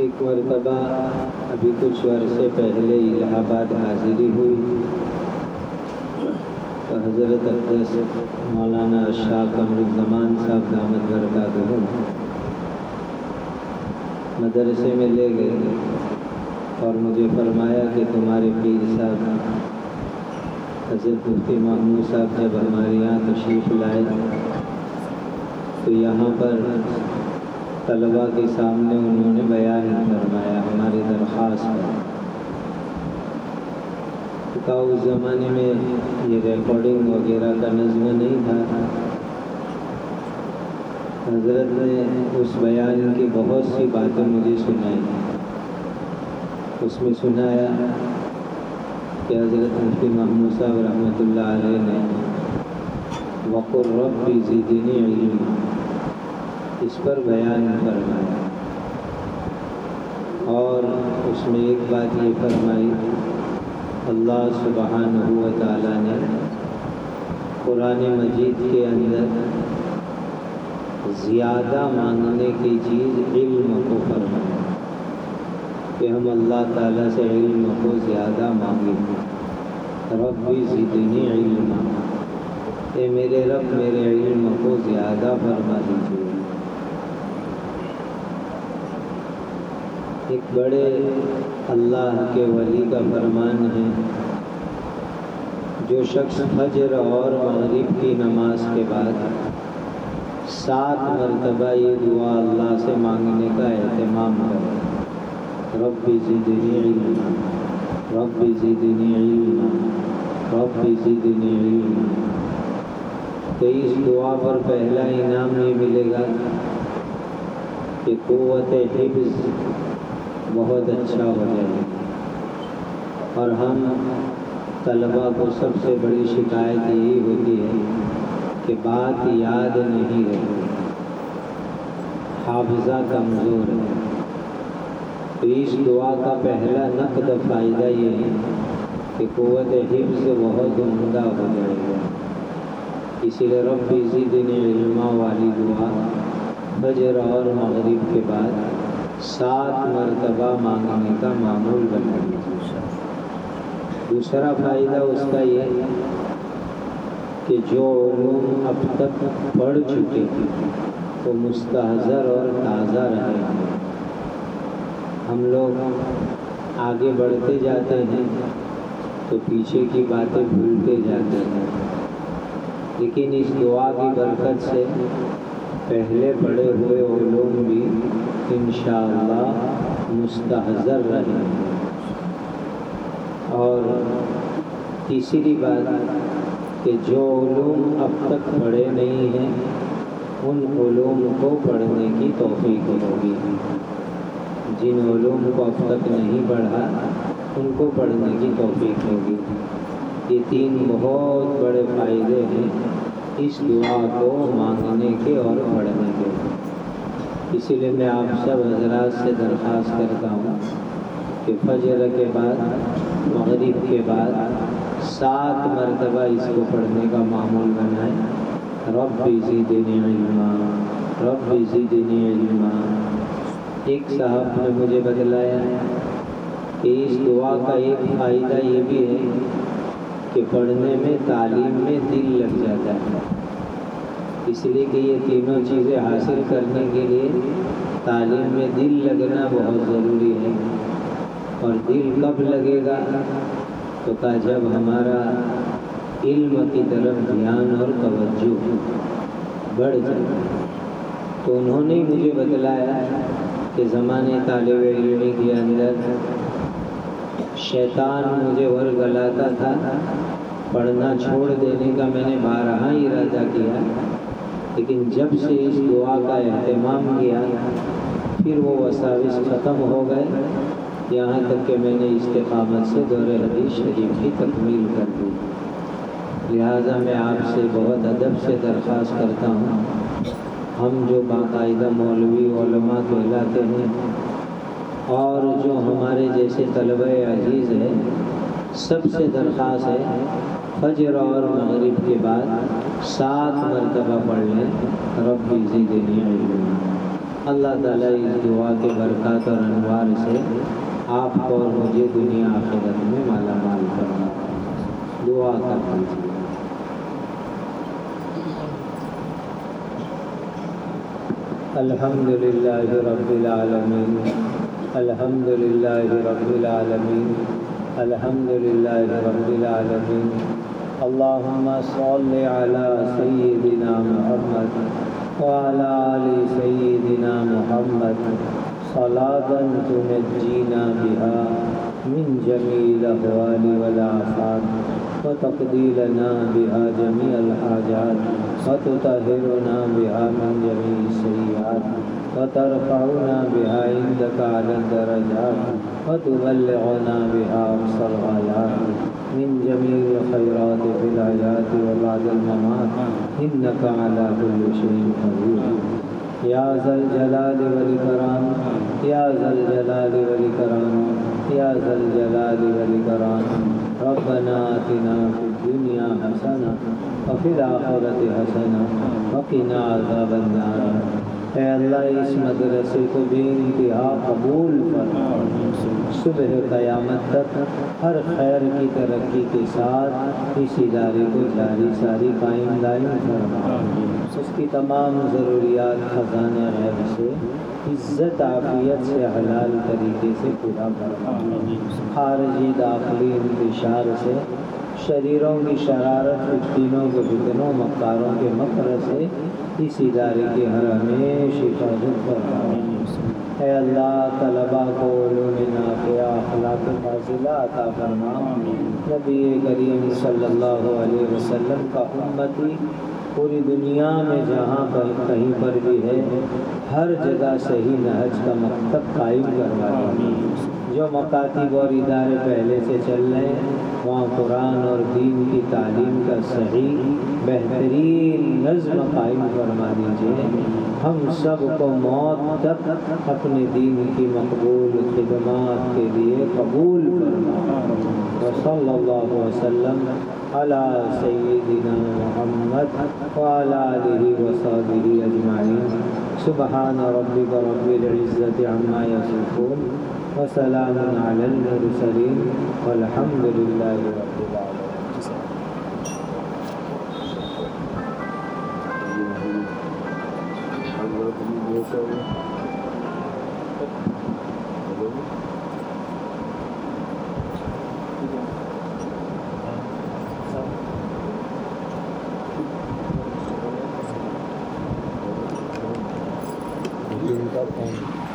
ایک مرتبہ ابھی کچھ عرصے پہلے الہ آباد حاضری ہوئی تو حضرت اقدس مولانا شاہ قمرالزمان صاحب دامت برکاتہم مدرسے میں لے گئے اور مجھے فرمایا کہ تمہارے پیر صاحب حضرت مفتی محمود صاحب جب ہمارے یہاں تشریف لائے تو یہاں پر طلباء کے سامنے انہوں نے بیان فرمایا ہماری درخواست ہے۔ کہا اس زمانے میں یہ ریکارڈنگ وغیرہ کا نظم نہیں تھا۔ حضرت نے اس بیان کی بہت سی باتیں مجھے سنائی۔ اس میں سنایا کہ حضرت مفتی محمود صاحب رحمۃ اللہ علیہ نے وقل رب زدنی علما اس پر بیان فرمایا، اور اس میں ایک بات یہ فرمائی اللہ سبحانہ و تعالیٰ نے قرآن مجید کے اندر زیادہ مانگنے کی چیز علم کو فرمایا کہ ہم اللہ تعالیٰ سے علم کو زیادہ مانگیں۔ رب زدنی علما، اے میرے رب میرے علم کو زیادہ فرما دیجیے۔ ایک بڑے اللہ کے ولی کا فرمان ہے جو شخص فجر اور مغرب کی نماز کے بعد 7 مرتبہ یہ دعا اللہ سے مانگنے کا اہتمام کرے، رب زدنی علما، رب زدنی علما، رب زدنی علما، تو اس دعا پر پہلا انعام یہ ملے گا کہ قوت حفظ بہت اچھا ہو جائے۔ اور ہم طلباء کو سب سے بڑی شکایت یہی ہوتی ہے کہ بات یاد نہیں رہتی، حافظہ کمزور ہے۔ تو اس دعا کا پہلا نقد فائدہ یہ ہے کہ قوت حفظ بہت عمدہ ہو جائے گا۔ اسی لیے رب زدنی علما والی دعا فجر اور مغرب کے بعد 7 مرتبہ مانگنے کا معمول بنا دیجیے۔ دوسرا فائدہ اس کا یہ کہ جو علوم اب تک پڑھ چکے وہ مستحضر اور تازہ رہے ہیں۔ ہم لوگ آگے بڑھتے جاتے ہیں تو پیچھے کی باتیں بھولتے جاتے ہیں، لیکن اس دعا کی برکت سے پہلے پڑھے ہوئے علوم بھی انشاءاللہ مستحضر رہیں گے۔ اور تیسری بات کہ جو علوم اب تک پڑھے نہیں ہیں ان علوم کو پڑھنے کی توفیق ہوگی، جن علوم کو اب تک نہیں پڑھا ان کو پڑھنے کی توفیق ہوگی۔ یہ 3 بہت بڑے فائدے ہیں اس دعا کو مانگنے کے اور پڑھنے کے۔ اسی لیے میں آپ سب حضرات سے درخواست کرتا ہوں کہ فجر کے بعد مغرب کے بعد 7 مرتبہ اس کو پڑھنے کا معمول بنائیں، رب زدنی علما، رب زدنی علما۔ ایک صاحب نے مجھے بتلایا کہ اس دعا کا ایک فائدہ یہ بھی ہے کہ پڑھنے میں تعلیم میں دل لگ جاتا ہے، اس لیے کہ یہ تینوں چیزیں حاصل کرنے کے لیے تعلیم میں دل لگنا بہت ضروری ہے۔ اور دل کب لگے گا تو کہا جب ہمارا علم کی طرف دھیان اور توجہ بڑھ جائے۔ تو انہوں نے مجھے بتلایا کہ زمانے طالب علمی کے اندر شیطان مجھے ورگلاتا تھا، پڑھنا چھوڑ دینے کا میں نے بارہا ارادہ کیا، لیکن جب سے اس دعا کا اہتمام کیا پھر وہ وساوس ختم ہو گئے، یہاں تک کہ میں نے استقامت سے دور حدیث شریف کی تکمیل کر دی۔ لہٰذا میں آپ سے بہت ادب سے درخواست کرتا ہوں، ہم جو باقاعدہ مولوی علماء کہلاتے ہیں اور جو ہمارے جیسے طلبہ عزیز ہیں، سب سے درخواست ہے فجر اور مغرب کے بعد 7 مرتبہ پڑھ لیں، رب زدنی علما، اللہ تعالیٰ اس دعا کے برکات اور انوار سے آپ کو اور مجھے دنیا آخرت میں مالا مال کرنا دعا کر دیجیے۔ الحمدللہ رب العالمین، الحمدللہ رب العالمین، الحمدللہ رب العالمین۔ اللہم صل علی سیدنا محمد وعلی آل سیدنا محمد صلاۃ تنجینا بها من جمیع الاحوال والآفات وتقضی لنا بها جمیع الحاجات وتطہرنا بها من جمیع السیئات وترفعنا بها عندك على الدرجات وتبلغنا بها أقصى الغايات من جميع الخيرات في الحياة وبعد الممات إنك على كل شيء قدير يا ذا الجلال والإكرام يا ذا الجلال والإكرام يا ذا الجلال والإكرام ربنا آتنا في الدنيا حسنة وفي الآخرة حسنة وقنا عذاب النار۔ اے اللہ اس مدرسے کو بے انتہا قبول فرما، صبح قیامت تک ہر خیر کی ترقی کے ساتھ اس ادارے کو جاری ساری قائم دائم فرما، اس کی تمام ضروریات خزانہ غیب سے عزت عافیت سے حلال طریقے سے پورا فرما، خارجی داخلی انتشار سے شریروں کی شرارت فتنوں کے فتنوں مکاروں کے مکر سے اس ادارے کی ہر ہمیشہ حفاظت فرما۔ اے اللہ طلباء کو علوم نافعہ اخلاق فاضلہ عطا فرما، نبی کریم صلی اللہ علیہ وسلم کا امتی پوری دنیا میں جہاں پر کہیں پر بھی ہے ہر جگہ صحیح نہج کا مکتب قائم کروا دیں۔ جو مکاتب اور ادارے پہلے سے چل رہے ہیں وہاں قرآن اور دین کی تعلیم کا صحیح بہترین نظم قائم فرما دیجیے۔ ہم سب کو موت تک اپنے دین کی مقبول خدمات کے لیے قبول فرما۔ وصلی اللہ وسلم علی سیدنا محمد وعلی آلہ وصحبہ اجمعین۔ سبحان ربک رب العزت عما یصفون وسلام علی المرسلین والحمد للہ رب العالمین۔ Thank you.